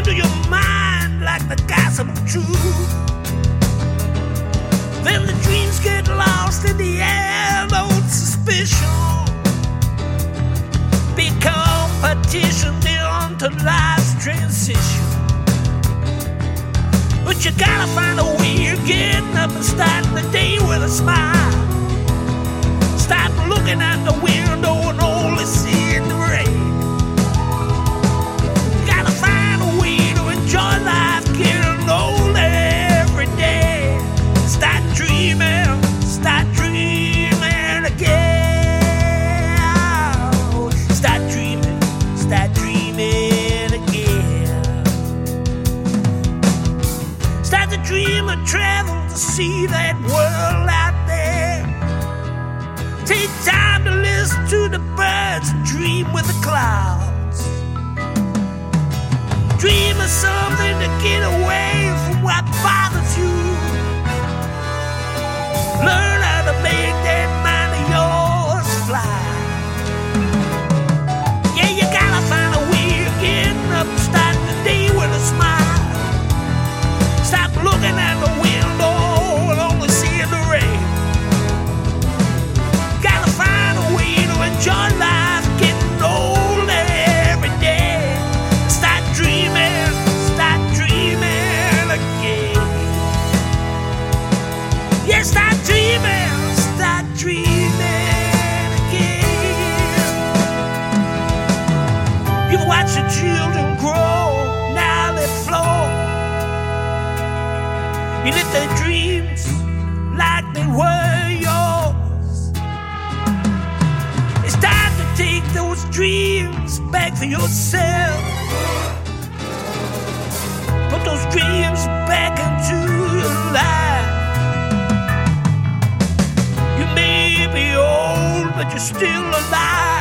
to your mind like the gospel truth. Then the dreams get lost in the air, no suspicion. Be competition onto life's transition. But you gotta find a way of getting up and starting the day with a smile. Stop looking out the window and only seeing the rain. You gotta find a way to enjoy life, getting older every day. Start dreaming again. Start dreaming again. Start to dream and travel to see that world out there. Take time to listen to the birds and dream with the clouds. Dream of something to get away from what bothers you. Learn how to make that mind of yours fly. Yeah, you gotta find a way of getting up and starting the day with a smile. Stop looking out the window and only seeing the rain. Gotta find a way to enjoy life, getting older every day. Start dreaming again. Yeah, start dreaming again. You watch your children grow, now they flow. You live their dreams like they were yours. It's time to take those dreams back for yourself. Put those dreams back into your life. You may be old, but you're still alive.